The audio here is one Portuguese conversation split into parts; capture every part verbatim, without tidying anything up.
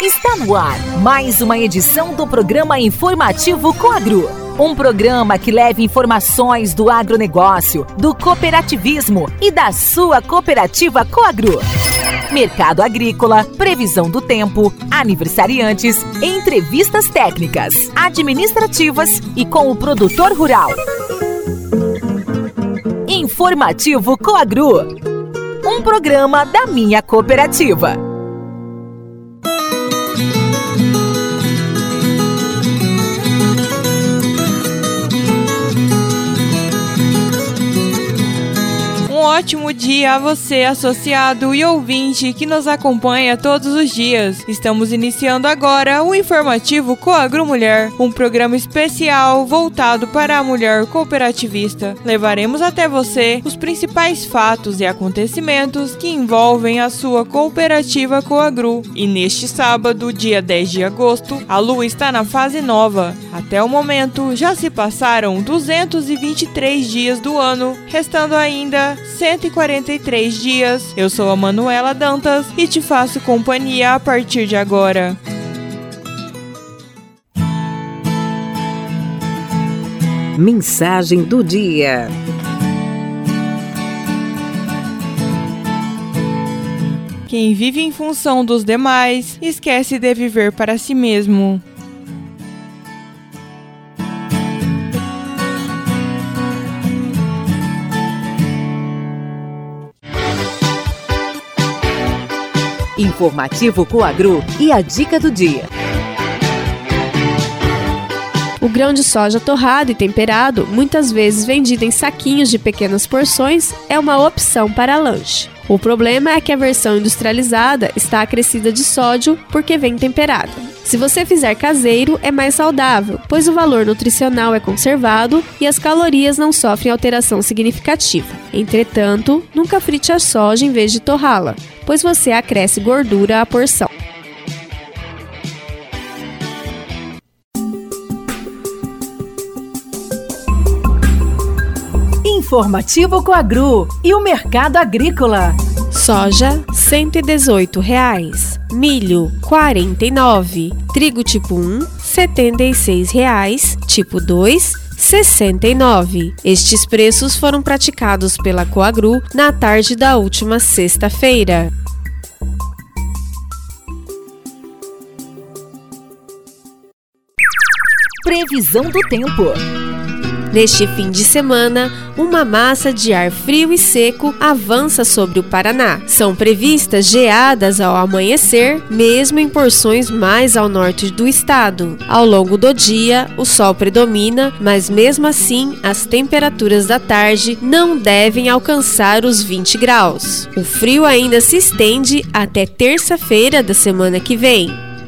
Está no ar mais uma edição do programa informativo Coagro. Um programa que leva informações do agronegócio, do cooperativismo e da sua cooperativa Coagro. Mercado agrícola, previsão do tempo, aniversariantes, entrevistas técnicas, administrativas e com o produtor rural. Informativo Coagro, um programa da minha cooperativa. Um ótimo dia a você, associado e ouvinte que nos acompanha todos os dias. Estamos iniciando agora o informativo Coagro Mulher, um programa especial voltado para a mulher cooperativista. Levaremos até você os principais fatos e acontecimentos que envolvem a sua cooperativa Coagro. E neste sábado, dia dez de agosto, a lua está na fase nova. Até o momento, já se passaram duzentos e vinte e três dias do ano, restando ainda cento e quarenta e três dias. Eu sou a Manuela Dantas e te faço companhia a partir de agora. Mensagem do dia. Quem vive em função dos demais, esquece de viver para si mesmo. Informativo Coagro e a dica do dia. O grão de soja torrado e temperado, muitas vezes vendido em saquinhos de pequenas porções, é uma opção para lanche. O problema é que a versão industrializada está acrescida de sódio porque vem temperada. Se você fizer caseiro, é mais saudável, pois o valor nutricional é conservado e as calorias não sofrem alteração significativa. Entretanto, nunca frite a soja em vez de torrá-la, pois você acresce gordura à porção. Informativo Coagro e o mercado agrícola. Soja, cento e dezoito reais. Milho, quarenta e nove reais. Trigo tipo um, setenta e seis reais. Tipo dois, sessenta e nove reais. Estes preços foram praticados pela Coagro na tarde da última sexta-feira. Previsão do tempo. Neste fim de semana, uma massa de ar frio e seco avança sobre o Paraná. São previstas geadas ao amanhecer, mesmo em porções mais ao norte do estado. Ao longo do dia, o sol predomina, mas mesmo assim, as temperaturas da tarde não devem alcançar os vinte graus. O frio ainda se estende até terça-feira da semana que vem.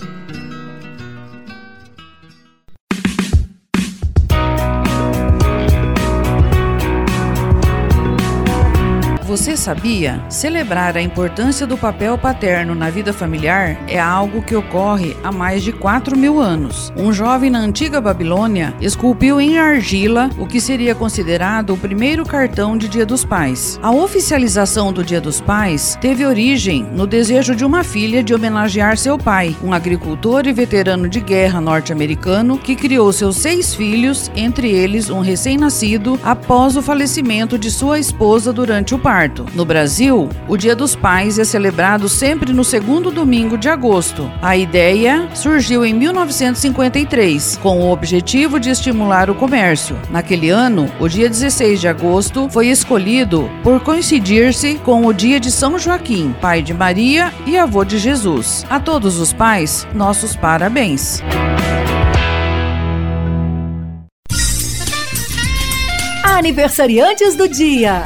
Você sabia? Celebrar a importância do papel paterno na vida familiar é algo que ocorre há mais de quatro mil anos. Um jovem na antiga Babilônia esculpiu em argila o que seria considerado o primeiro cartão de Dia dos Pais. A oficialização do Dia dos Pais teve origem no desejo de uma filha de homenagear seu pai, um agricultor e veterano de guerra norte-americano que criou seus seis filhos, entre eles um recém-nascido, após o falecimento de sua esposa durante o parto. No Brasil, o Dia dos Pais é celebrado sempre no segundo domingo de agosto. A ideia surgiu em mil novecentos e cinquenta e três, com o objetivo de estimular o comércio. Naquele ano, o dia dezesseis de agosto foi escolhido por coincidir-se com o dia de São Joaquim, pai de Maria e avô de Jesus. A todos os pais, nossos parabéns. Aniversariantes do dia.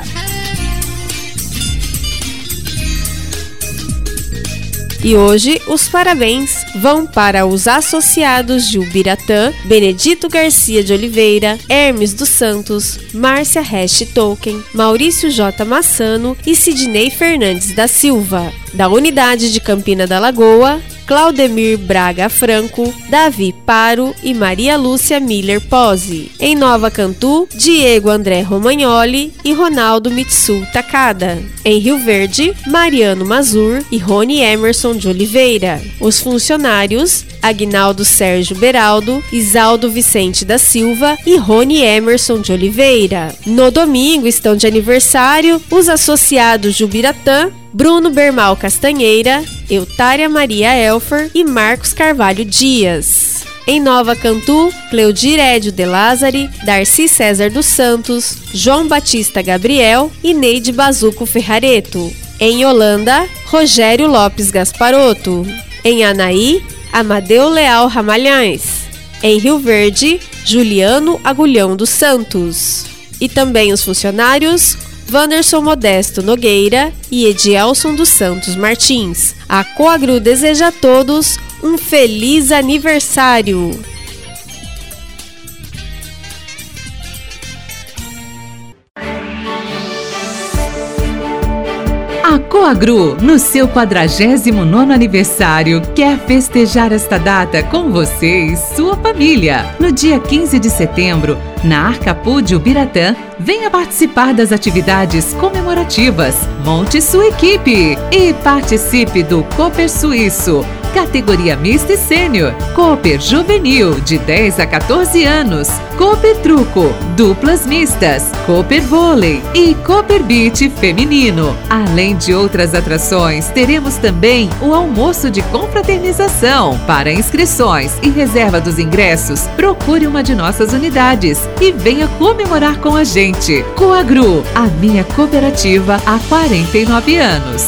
E hoje, os parabéns vão para os associados de Ubiratã, Benedito Garcia de Oliveira, Hermes dos Santos, Márcia Hash Tolkien, Maurício J. Massano e Sidney Fernandes da Silva. Da unidade de Campina da Lagoa, Claudemir Braga Franco, Davi Paro e Maria Lúcia Miller Pose. Em Nova Cantu, Diego André Romagnoli e Ronaldo Mitsu Takada. Em Rio Verde, Mariano Mazur e Rony Emerson de Oliveira. Os funcionários, Aguinaldo Sérgio Beraldo, Isaldo Vicente da Silva e Rony Emerson de Oliveira. No domingo estão de aniversário os associados de Ubiratã, Bruno Bermal Castanheira, Eutária Maria Elfer e Marcos Carvalho Dias. Em Nova Cantu, Cleudir Edio de Lázari, Darcy César dos Santos, João Batista Gabriel e Neide Bazuco Ferrareto. Em Holanda, Rogério Lopes Gasparotto. Em Anaí, Amadeu Leal Ramalhães. Em Rio Verde, Juliano Agulhão dos Santos. E também os funcionários Wanderson Modesto Nogueira e Edielson dos Santos Martins. A Coagru deseja a todos um feliz aniversário! A Coagru, no seu quadragésimo nono aniversário, quer festejar esta data com você e sua família. No dia quinze de setembro, na Arcapu de Ubiratã, venha participar das atividades comemorativas. Monte sua equipe e participe do Cooper Suíço, categoria mista e sênior, Cooper Juvenil, de dez a quatorze anos, Cooper Truco, duplas mistas, Cooper Vôlei e Cooper Beach feminino. Além de outras atrações, teremos também o almoço de confraternização. Para inscrições e reserva dos ingressos, procure uma de nossas unidades e venha comemorar com a gente. Coagru, a minha cooperativa há quarenta e nove anos.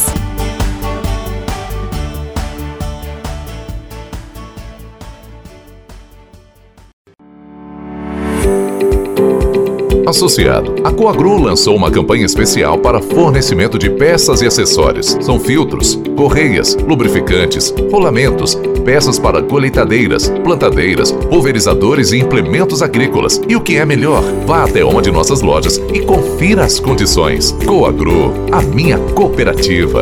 Associado, a Coagru lançou uma campanha especial para fornecimento de peças e acessórios. São filtros, correias, lubrificantes, rolamentos, peças para colheitadeiras, plantadeiras, pulverizadores e implementos agrícolas. E o que é melhor, vá até uma de nossas lojas e confira as condições. Coagru, a minha cooperativa.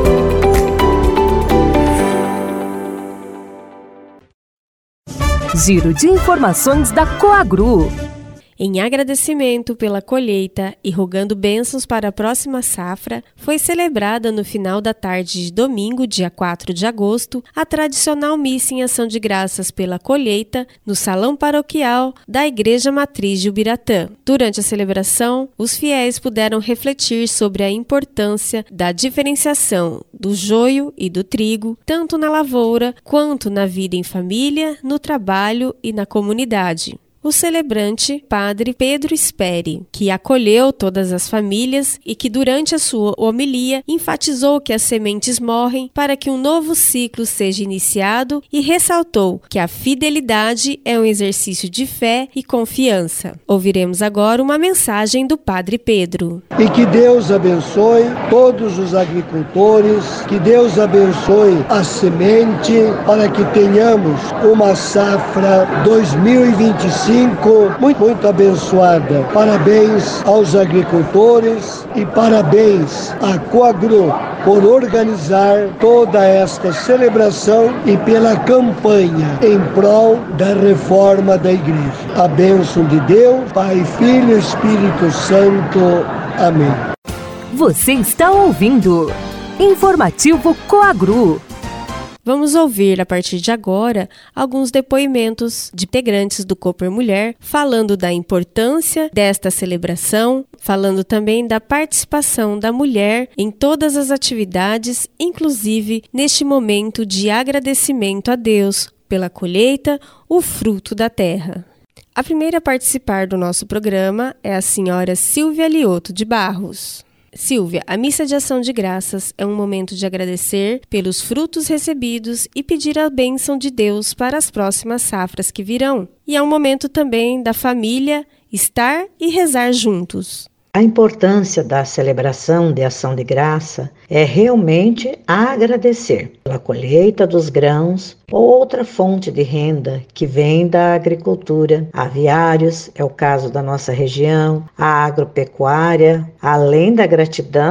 Giro de informações da Coagru. Em agradecimento pela colheita e rogando bênçãos para a próxima safra, foi celebrada no final da tarde de domingo, dia quatro de agosto, a tradicional missa em ação de graças pela colheita no Salão Paroquial da Igreja Matriz de Ubiratã. Durante a celebração, os fiéis puderam refletir sobre a importância da diferenciação do joio e do trigo, tanto na lavoura quanto na vida em família, no trabalho e na comunidade. O celebrante, Padre Pedro Speri, que acolheu todas as famílias e que durante a sua homilia enfatizou que as sementes morrem para que um novo ciclo seja iniciado e ressaltou que a fidelidade é um exercício de fé e confiança. Ouviremos agora uma mensagem do Padre Pedro. E que Deus abençoe todos os agricultores, que Deus abençoe a semente para que tenhamos uma safra dois mil e vinte e cinco Muito, muito abençoada. Parabéns aos agricultores e parabéns à Coagru por organizar toda esta celebração e pela campanha em prol da reforma da igreja. A bênção de Deus, Pai, Filho e Espírito Santo. Amém. Você está ouvindo Informativo Coagru. Vamos ouvir, a partir de agora, alguns depoimentos de integrantes do Cooper Mulher, falando da importância desta celebração, falando também da participação da mulher em todas as atividades, inclusive neste momento de agradecimento a Deus pela colheita, o fruto da terra. A primeira a participar do nosso programa é a senhora Silvia Lioto de Barros. Silvia, a missa de ação de graças é um momento de agradecer pelos frutos recebidos e pedir a bênção de Deus para as próximas safras que virão. E é um momento também da família estar e rezar juntos. A importância da celebração de ação de graça é realmente agradecer pela colheita dos grãos ou outra fonte de renda que vem da agricultura, aviários, é o caso da nossa região, a agropecuária, além da gratidão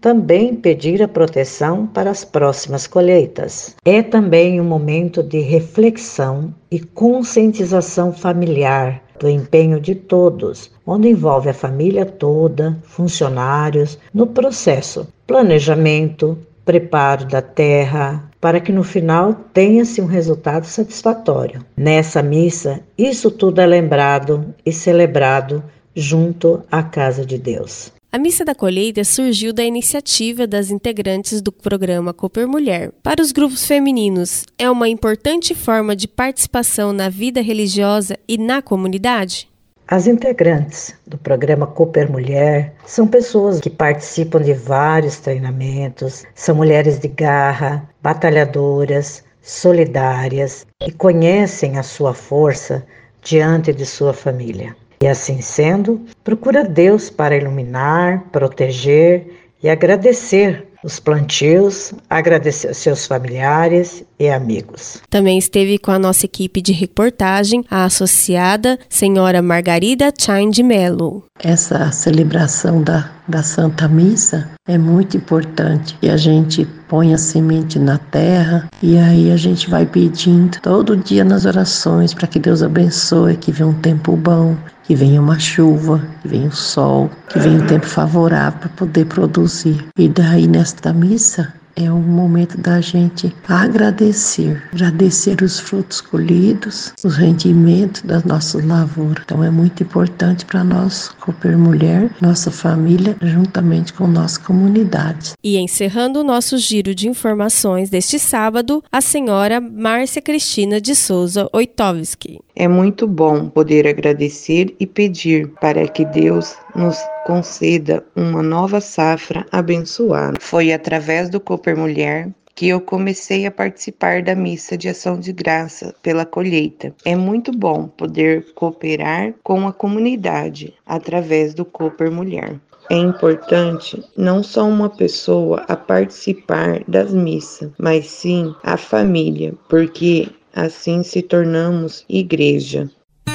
também pedir a proteção para as próximas colheitas. É também um momento de reflexão e conscientização familiar do empenho de todos, onde envolve a família toda, funcionários, no processo, planejamento, preparo da terra, para que no final tenha-se um resultado satisfatório. Nessa missa, isso tudo é lembrado e celebrado junto à casa de Deus. A Missa da Colheita surgiu da iniciativa das integrantes do programa Cooper Mulher. Para os grupos femininos, é uma importante forma de participação na vida religiosa e na comunidade? As integrantes do programa Cooper Mulher são pessoas que participam de vários treinamentos, são mulheres de garra, batalhadoras, solidárias e conhecem a sua força diante de sua família. E assim sendo, procura Deus para iluminar, proteger e agradecer os plantios, agradecer seus familiares e amigos. Também esteve com a nossa equipe de reportagem, a associada senhora Margarida Chain de Melo. Essa celebração da, da Santa Missa é muito importante e a gente põe a semente na terra e aí a gente vai pedindo todo dia nas orações para que Deus abençoe, que venha um tempo bom, que venha uma chuva, que venha o sol, que venha um tempo favorável para poder produzir. E daí nesta missa é um momento da gente agradecer, agradecer os frutos colhidos, os rendimentos das nossas lavouras. Então é muito importante para nós, Cooper Mulher, nossa família, juntamente com nossa comunidade. E encerrando o nosso giro de informações deste sábado, a senhora Márcia Cristina de Souza Oitovski. É muito bom poder agradecer e pedir para que Deus nos conceda uma nova safra abençoada. Foi através do Cooper Mulher que eu comecei a participar da missa de ação de graça pela colheita. É muito bom poder cooperar com a comunidade através do Cooper Mulher. É importante não só uma pessoa a participar das missas, mas sim a família, porque assim se tornamos igreja.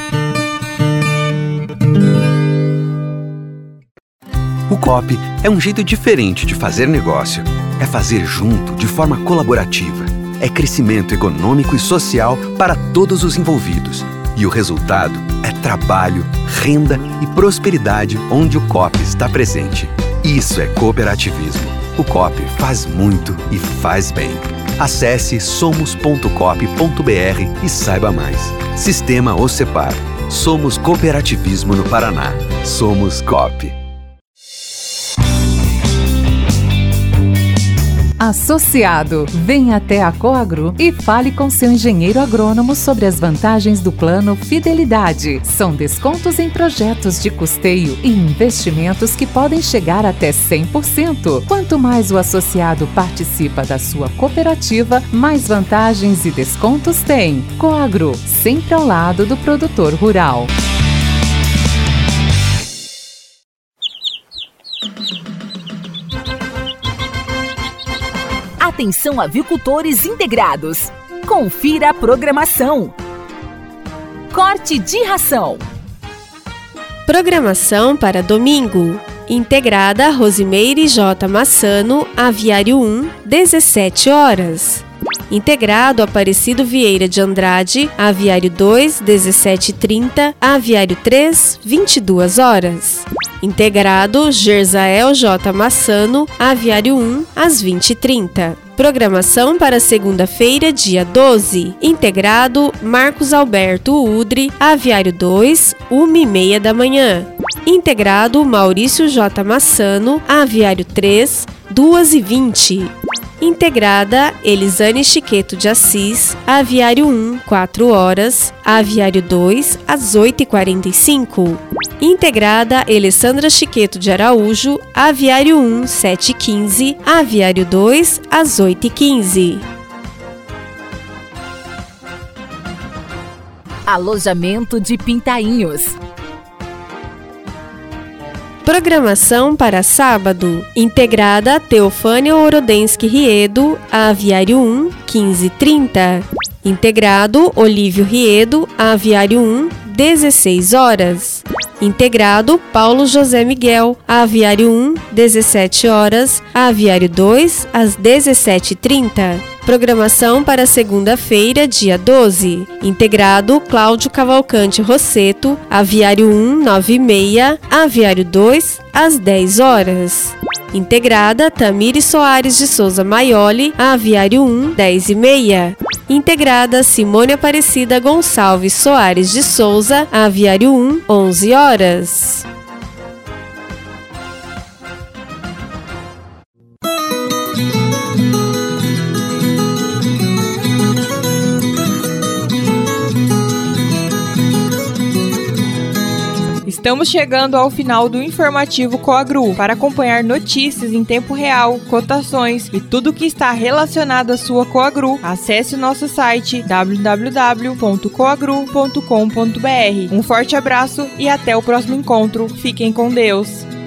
O C O P é um jeito diferente de fazer negócio. É fazer junto, de forma colaborativa. É crescimento econômico e social para todos os envolvidos. E o resultado é trabalho, renda e prosperidade onde o C O P está presente. Isso é cooperativismo. O C O P faz muito e faz bem. Acesse somos ponto coop ponto br e saiba mais. Sistema OCEPAR. Somos cooperativismo no Paraná. Somos C O P. Associado, venha até a Coagro e fale com seu engenheiro agrônomo sobre as vantagens do plano Fidelidade. São descontos em projetos de custeio e investimentos que podem chegar até cem por cento. Quanto mais o associado participa da sua cooperativa, mais vantagens e descontos tem. Coagro, sempre ao lado do produtor rural. Atenção, avicultores integrados. Confira a programação. Corte de ração. Programação para domingo. Integrada Rosimeire J. Massano, Aviário um, dezessete horas. Integrado Aparecido Vieira de Andrade, Aviário dois, dezessete e trinta, Aviário três, vinte e duas horas. Integrado Gerzael J. Massano, Aviário um, às vinte e trinta. Programação para segunda-feira, dia doze. Integrado Marcos Alberto Udre, Aviário dois, uma e meia da manhã. Integrado Maurício J. Massano, Aviário três, duas e vinte. Integrada Elisane Chiqueto de Assis, Aviário um, quatro horas, Aviário dois, às oito e quarenta e cinco. Integrada Alessandra Chiqueto de Araújo, Aviário um, sete e quinze, Aviário dois, às oito e quinze. Alojamento de Pintainhos. Programação para sábado. Integrada Teofânia Orodensky Riedo, Aviário um, quinze e trinta. Integrado Olívio Riedo, Aviário um, dezesseis horas. Integrado Paulo José Miguel, Aviário um, dezessete horas, Aviário dois, às dezessete e trinta. Programação para segunda-feira, dia doze. Integrado Cláudio Cavalcante Rosseto, Aviário um, nove e meia, Aviário dois, às dez horas. Integrada Tamires Soares de Souza Maioli, Aviário um, dez e meia. Integrada Simone Aparecida Gonçalves Soares de Souza, Aviário um, onze horas. Estamos chegando ao final do informativo Coagru. Para acompanhar notícias em tempo real, cotações e tudo que está relacionado à sua Coagru, acesse o nosso site w w w ponto coagru ponto com ponto b r. Um forte abraço e até o próximo encontro. Fiquem com Deus.